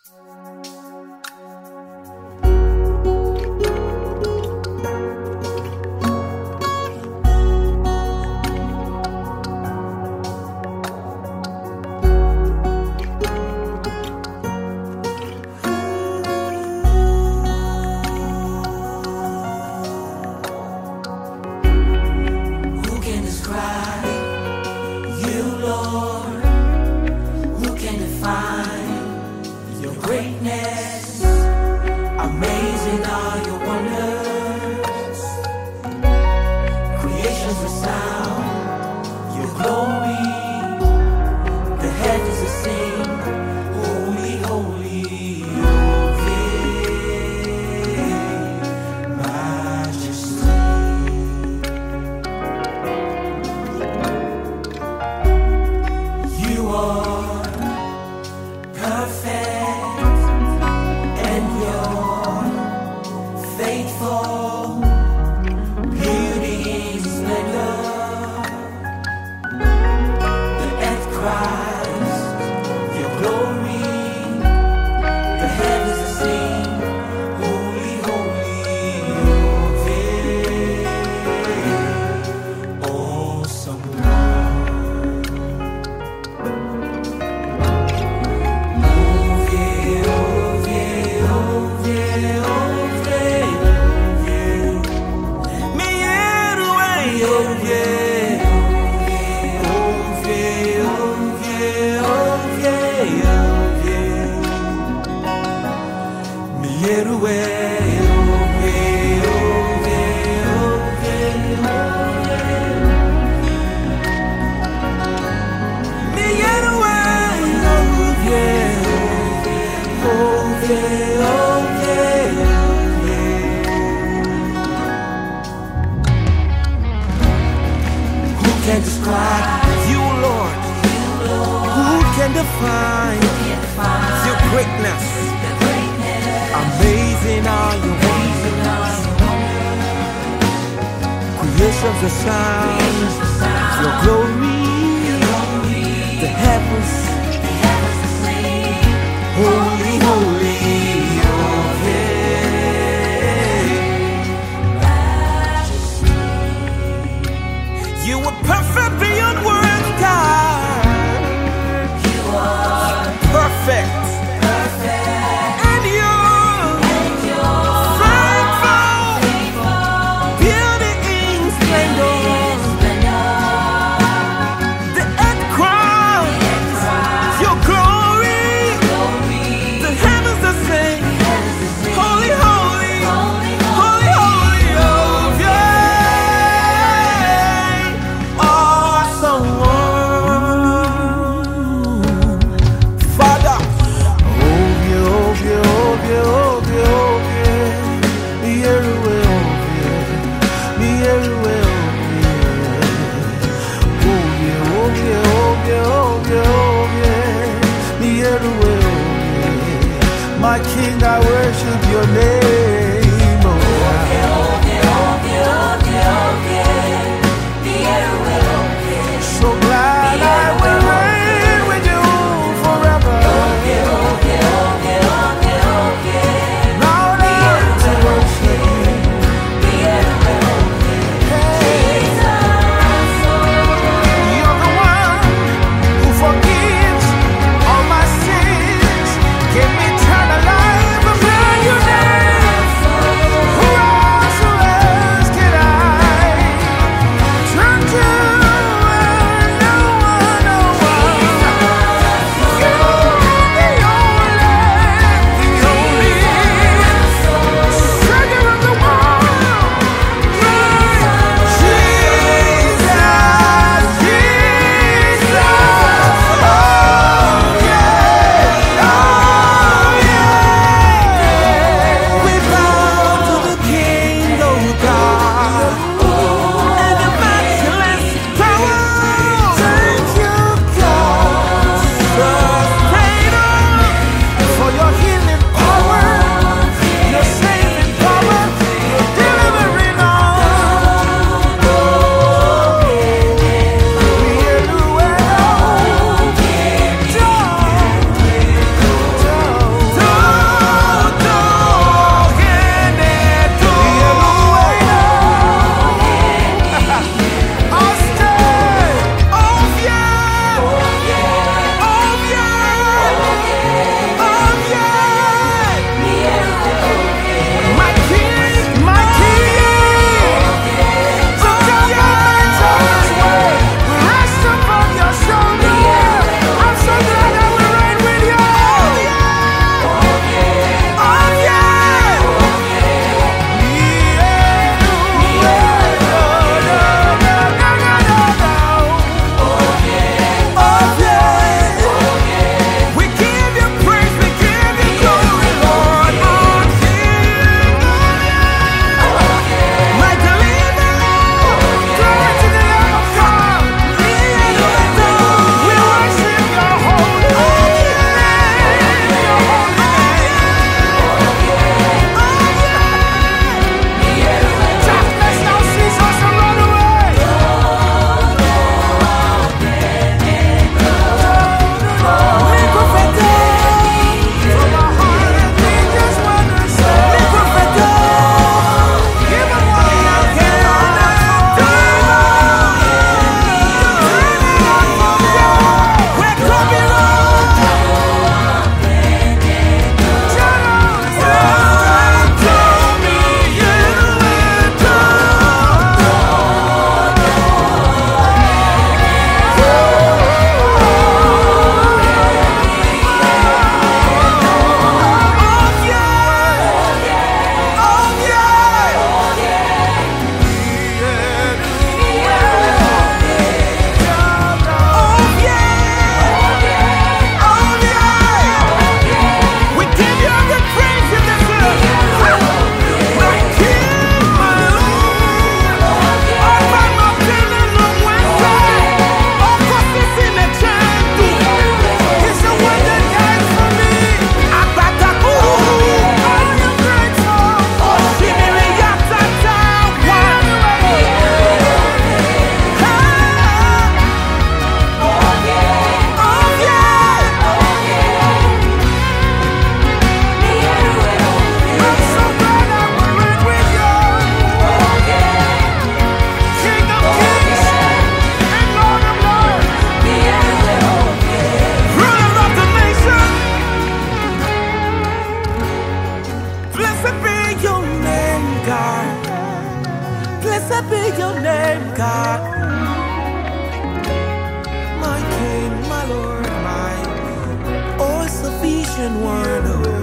Greatness, amazing are your wonders. Creation's resound, your glory. The heavens are sing, holy, holy, your majesty. You are perfect. Faithful, beauty and splendor. The earth cries your glory. The heavens are sing, holy, holy, your awesome Lord. Who can describe you, Lord? Who can define your greatness? Amazing are your wonders. Creation's the sound, your glory. The heavens, holy, holy, you were perfect beyond words, God. You are perfect. And you're faithful. Beauty in splendor. The earth cries your glory. The heavens are sing, holy, holy, holy, holy, oh yeah. Awesome one. Father, my King, I worship your name. So glad I will reign with you forever. Now to worship you. You're the one who forgives all my sins. Give me eternal life and brand new name. ancient one.